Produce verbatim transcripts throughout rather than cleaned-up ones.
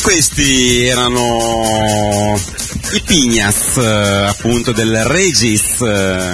questi erano i Pignaz, appunto, del Regis, eh,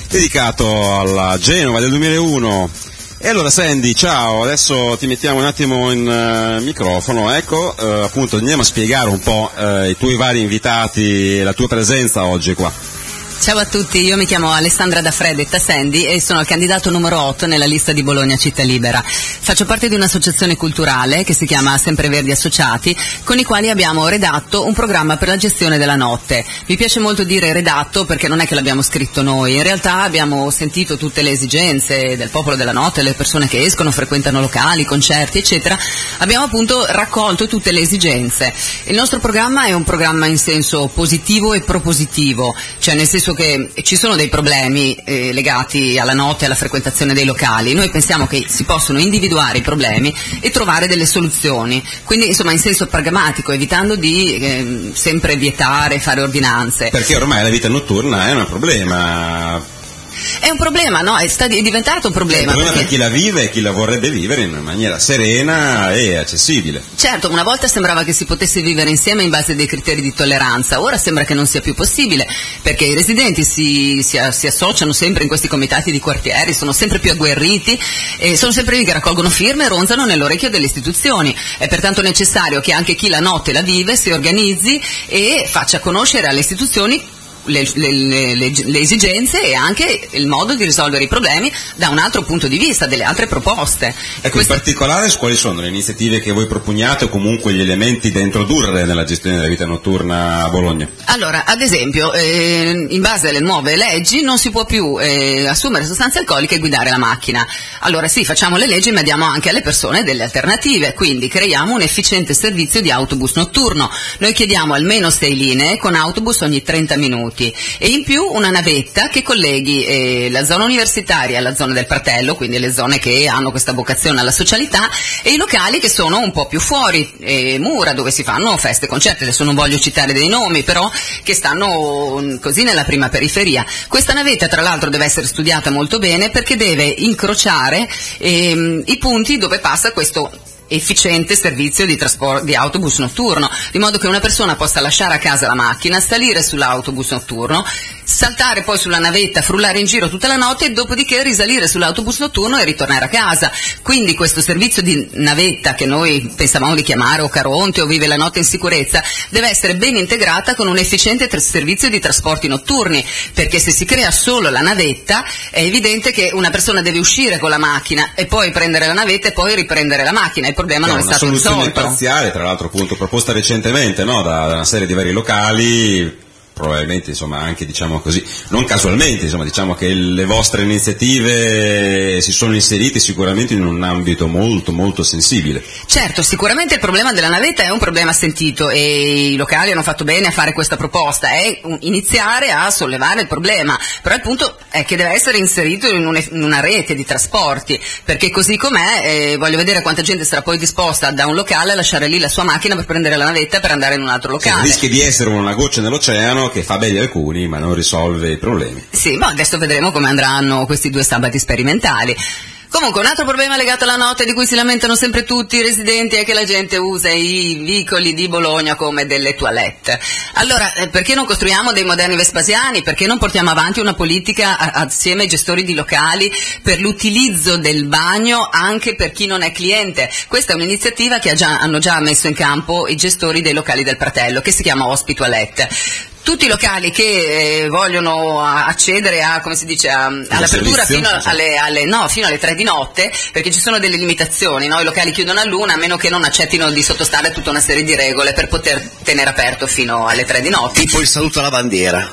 dedicato alla Genova del duemilauno. E allora Sandy, ciao, adesso ti mettiamo un attimo in uh, microfono, ecco, uh, appunto andiamo a spiegare un po' uh, i tuoi vari invitati e la tua presenza oggi qua. Ciao a tutti, io mi chiamo Alessandra D'Afrè, detta Sandy, e sono il candidato numero otto nella lista di Bologna Città Libera. Faccio parte di un'associazione culturale che si chiama Sempreverdi Associati, con i quali abbiamo redatto un programma per la gestione della notte. Mi piace molto dire redatto perché non è che l'abbiamo scritto noi, in realtà abbiamo sentito tutte le esigenze del popolo della notte, le persone che escono, frequentano locali, concerti, eccetera. Abbiamo appunto raccolto tutte le esigenze. Il nostro programma è un programma in senso positivo e propositivo, cioè nel senso che ci sono dei problemi eh, legati alla notte e alla frequentazione dei locali. Noi pensiamo che si possono individuare i problemi e trovare delle soluzioni, quindi insomma in senso pragmatico, evitando di eh, sempre vietare, fare ordinanze. Perché ormai la vita notturna è un problema. È un problema, no? È, sta, è diventato un problema. È un problema perché... per chi la vive e chi la vorrebbe vivere in maniera serena e accessibile. Certo, una volta sembrava che si potesse vivere insieme in base a dei criteri di tolleranza, ora sembra che non sia più possibile, perché i residenti si, si, si associano sempre in questi comitati di quartieri, sono sempre più agguerriti, e sono sempre lì che raccolgono firme e ronzano nell'orecchio delle istituzioni. È pertanto necessario che anche chi la notte la vive si organizzi e faccia conoscere alle istituzioni Le, le, le, le esigenze e anche il modo di risolvere i problemi da un altro punto di vista, delle altre proposte. Ecco, Queste... in particolare quali sono le iniziative che voi proponiate o comunque gli elementi da introdurre nella gestione della vita notturna a Bologna? Allora, ad esempio, eh, in base alle nuove leggi non si può più eh, assumere sostanze alcoliche e guidare la macchina. Allora sì, facciamo le leggi ma diamo anche alle persone delle alternative, quindi creiamo un efficiente servizio di autobus notturno. Noi chiediamo almeno sei linee con autobus ogni trenta minuti. E in più una navetta che colleghi eh, la zona universitaria alla zona del Pratello, quindi le zone che hanno questa vocazione alla socialità, e i locali che sono un po' più fuori, eh, Mura, dove si fanno feste e concerti, adesso non voglio citare dei nomi, però che stanno mh, così nella prima periferia. Questa navetta tra l'altro deve essere studiata molto bene perché deve incrociare ehm, i punti dove passa questo efficiente servizio di trasporto di autobus notturno, di modo che una persona possa lasciare a casa la macchina, salire sull'autobus notturno, saltare poi sulla navetta, frullare in giro tutta la notte e dopodiché risalire sull'autobus notturno e ritornare a casa. Quindi questo servizio di navetta, che noi pensavamo di chiamare o Caronte o Vive la notte in sicurezza, deve essere ben integrata con un efficiente tra- servizio di trasporti notturni, perché se si crea solo la navetta è evidente che una persona deve uscire con la macchina e poi prendere la navetta e poi riprendere la macchina. Il problema C'è non è una stato soluzione risolto. parziale, tra l'altro appunto proposta recentemente, no, da, da una serie di vari locali, probabilmente insomma anche diciamo così, non casualmente, insomma diciamo che le vostre iniziative si sono inserite sicuramente in un ambito molto molto sensibile. Certo, sicuramente il problema della navetta è un problema sentito e i locali hanno fatto bene a fare questa proposta, è iniziare a sollevare il problema, però il punto è che deve essere inserito in, un, in una rete di trasporti, perché così com'è eh, voglio vedere quanta gente sarà poi disposta da un locale a lasciare lì la sua macchina per prendere la navetta per andare in un altro locale. Cioè, rischia di essere una goccia nell'oceano che fa belli alcuni ma non risolve i problemi. Sì, ma adesso vedremo come andranno questi due sabati sperimentali. Comunque un altro problema legato alla notte di cui si lamentano sempre tutti i residenti è che la gente usa i vicoli di Bologna come delle toilette. Allora, eh, perché non costruiamo dei moderni Vespasiani? Perché non portiamo avanti una politica a, assieme ai gestori di locali per l'utilizzo del bagno anche per chi non è cliente? Questa è un'iniziativa che ha già, hanno già messo in campo i gestori dei locali del Pratello, che si chiama Ospitoilette. Tutti i locali che eh, vogliono accedere a, come si dice, a, all'apertura fino alle, alle, no, fino alle tre di notte, perché ci sono delle limitazioni, no? I locali chiudono all'una a meno che non accettino di sottostare a tutta una serie di regole per poter tenere aperto fino alle tre di notte. Tipo il saluto alla bandiera.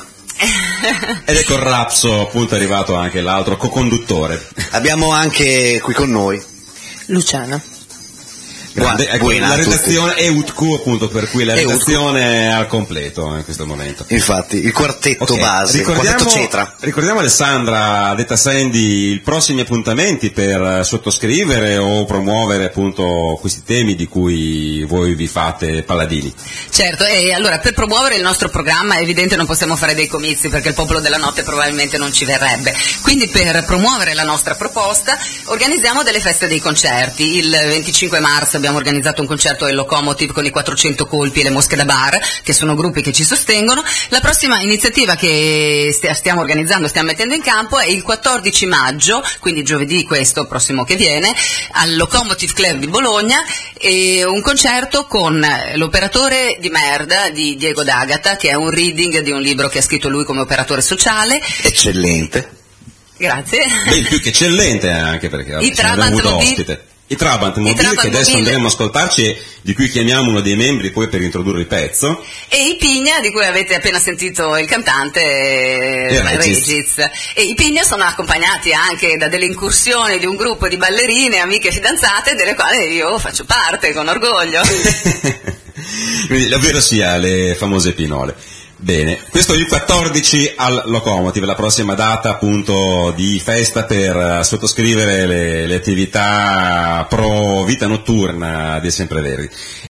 Ed ecco il Rapso, appunto è arrivato anche l'altro co-conduttore. Abbiamo anche qui con noi Luciana. Grande, ecco, la redazione è U T Q, appunto, per cui la redazione è al completo in questo momento. Infatti, il quartetto okay. base, ricordiamo, il quartetto cetra. Ricordiamo Alessandra, detta Sandy, i prossimi appuntamenti per sottoscrivere o promuovere appunto questi temi di cui voi vi fate paladini. Certo, e allora per promuovere il nostro programma è evidente non possiamo fare dei comizi perché il popolo della notte probabilmente non ci verrebbe, quindi per promuovere la nostra proposta organizziamo delle feste dei concerti. Il venticinque marzo abbiamo abbiamo organizzato un concerto del Locomotive con i quattrocento colpi e le mosche da bar, che sono gruppi che ci sostengono. La prossima iniziativa che stiamo organizzando, stiamo mettendo in campo, è il quattordici maggio, quindi giovedì questo prossimo che viene, al Locomotive Club di Bologna, e un concerto con l'operatore di merda di Diego D'Agata, che è un reading di un libro che ha scritto lui come operatore sociale. Eccellente. Grazie. Beh, più che eccellente anche perché vabbè, I Trabant avuto Mobile. ospite. I Trabant Mobile, Trabant che adesso Mobile. andremo a ascoltarci e di cui chiamiamo uno dei membri poi per introdurre il pezzo. E i Pigna, di cui avete appena sentito il cantante E Regis. Regis. E i Pigna sono accompagnati anche da delle incursioni di un gruppo di ballerine, amiche fidanzate, delle quali io faccio parte con orgoglio. Quindi, ovvero sia le famose pinole. Bene, questo è il quattordici al Locomotive, la prossima data appunto di festa per uh, sottoscrivere le, le attività pro vita notturna dei Sempreverdi.